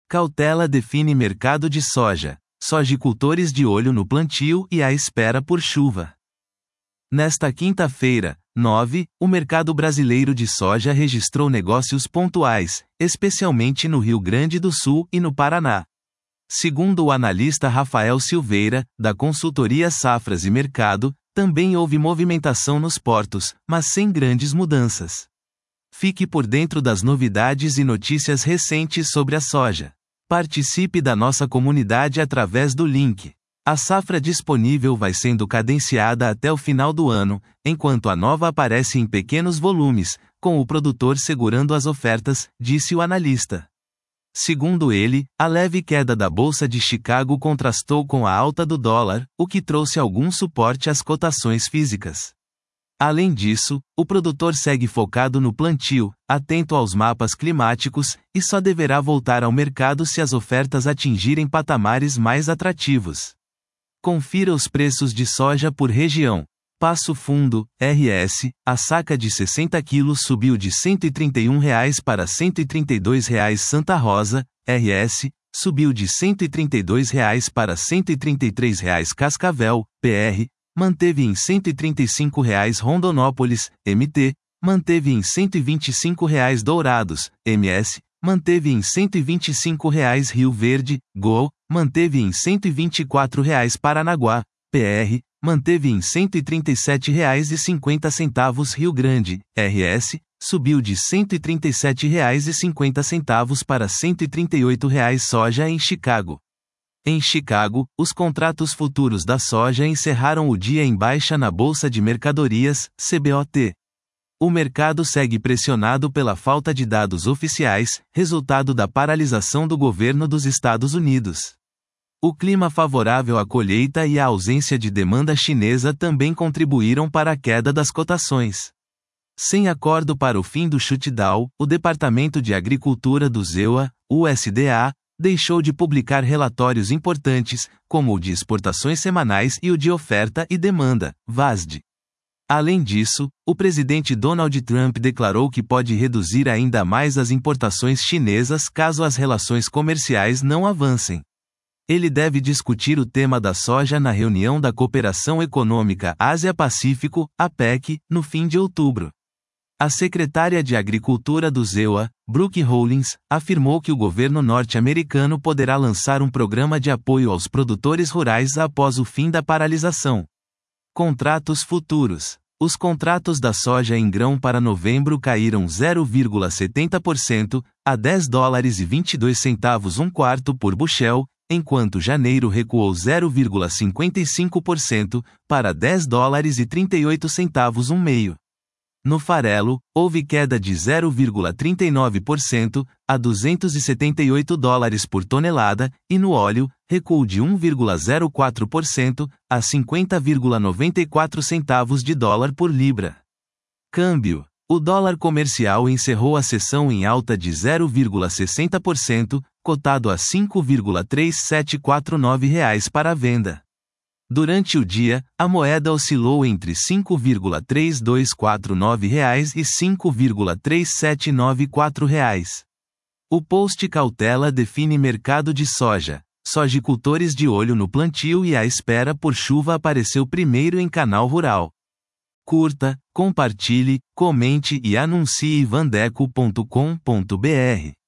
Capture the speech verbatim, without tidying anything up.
Cautela define mercado de soja. Sojicultores de olho no plantio e à espera por chuva. Nesta quinta-feira, nove, o mercado brasileiro de soja registrou negócios pontuais, especialmente no Rio Grande do Sul e no Paraná. Segundo o analista Rafael Silveira, da consultoria Safras e Mercado, também houve movimentação nos portos, mas sem grandes mudanças. Fique por dentro das novidades e notícias recentes sobre a soja. Participe da nossa comunidade através do link. A safra disponível vai sendo cadenciada até o final do ano, enquanto a nova aparece em pequenos volumes, com o produtor segurando as ofertas, disse o analista. Segundo ele, a leve queda da Bolsa de Chicago contrastou com a alta do dólar, o que trouxe algum suporte às cotações físicas. Além disso, o produtor segue focado no plantio, atento aos mapas climáticos, e só deverá voltar ao mercado se as ofertas atingirem patamares mais atrativos. Confira os preços de soja por região. Passo Fundo, R S, a saca de sessenta quilos subiu de cento e trinta e um reais para cento e trinta e dois reais. Santa Rosa, R S, subiu de cento e trinta e dois reais para cento e trinta e três reais. Cascavel, P R, manteve em cento e trinta e cinco reais. Rondonópolis, M T, manteve em cento e vinte e cinco reais. Dourados, M S, manteve em cento e vinte e cinco reais. Rio Verde, G O, manteve em cento e vinte e quatro reais. Paranaguá, P R, manteve em cento e trinta e sete reais e cinquenta centavos. Rio Grande, R S, subiu de cento e trinta e sete reais e cinquenta centavos para cento e trinta e oito reais. Soja em Chicago. Em Chicago, os contratos futuros da soja encerraram o dia em baixa na Bolsa de Mercadorias, C B O T. O mercado segue pressionado pela falta de dados oficiais, resultado da paralisação do governo dos Estados Unidos. O clima favorável à colheita e a ausência de demanda chinesa também contribuíram para a queda das cotações. Sem acordo para o fim do shutdown, o Departamento de Agricultura do Z E U A, U S D A, deixou de publicar relatórios importantes, como o de exportações semanais e o de oferta e demanda, V A S D. Além disso, o presidente Donald Trump declarou que pode reduzir ainda mais as importações chinesas caso as relações comerciais não avancem. Ele deve discutir o tema da soja na reunião da Cooperação Econômica Ásia-Pacífico, A P E C, no fim de outubro. A secretária de Agricultura do Z E U A, Brooke Rollins, afirmou que o governo norte-americano poderá lançar um programa de apoio aos produtores rurais após o fim da paralisação. Contratos futuros. Os contratos da soja em grão para novembro caíram zero vírgula setenta por cento, a dez dólares e vinte e dois centavos um quarto por bushel, enquanto janeiro recuou zero vírgula cinquenta e cinco por cento, para dez dólares e trinta e oito centavos um meio. No farelo, houve queda de zero vírgula trinta e nove por cento, a duzentos e setenta e oito dólares por tonelada, e no óleo, recuo de um vírgula zero quatro por cento, a cinquenta vírgula noventa e quatro centavos de dólar por libra. Câmbio. O dólar comercial encerrou a sessão em alta de zero vírgula sessenta por cento, cotado a cinco vírgula três sete quatro nove reais para a venda. Durante o dia, a moeda oscilou entre cinco vírgula três dois quatro nove reais e cinco vírgula três sete nove quatro reais. O post Cautela define mercado de soja. Sojicultores de olho no plantio e à espera por chuva apareceu primeiro em Canal Rural. Curta, compartilhe, comente e anuncie vandeco ponto com ponto br.